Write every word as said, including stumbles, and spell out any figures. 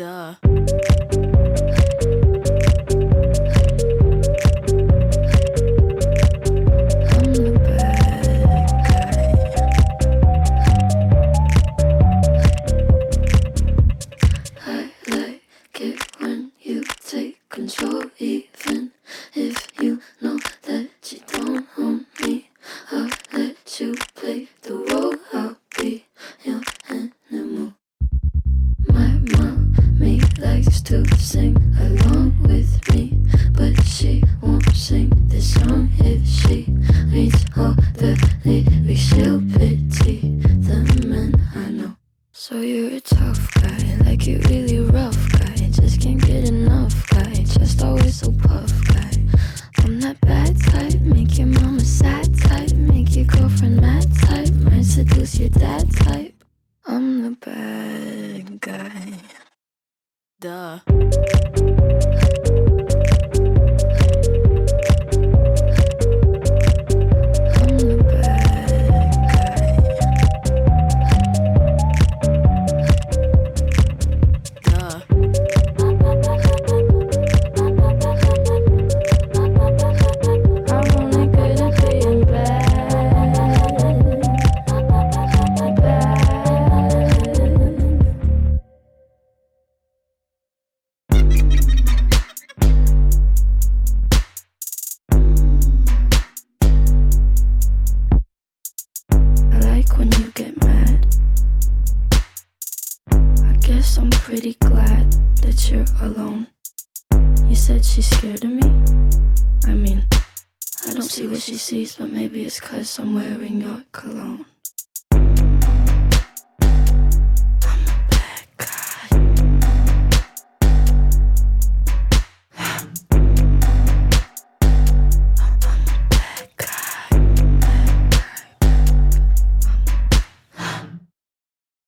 Duh. Control, even if you know that you don't own me. I'll let you play the role. I'll be your animal. My mommy likes to sing along with me, but she won't sing this song if she reads all the lyrics. She'll pity the men I know. So you're a tough guy, like you really rough guy. Just can't get enough guy, just always so puff guy. I'm that bad type, make your mama sad type, make your girlfriend mad type, might seduce your dad type. I'm the bad guy. Duh. When you get mad, I guess I'm pretty glad that you're alone. You said she's scared of me. I mean, I don't see what she sees, but maybe it's 'cause I'm wearing your cologne.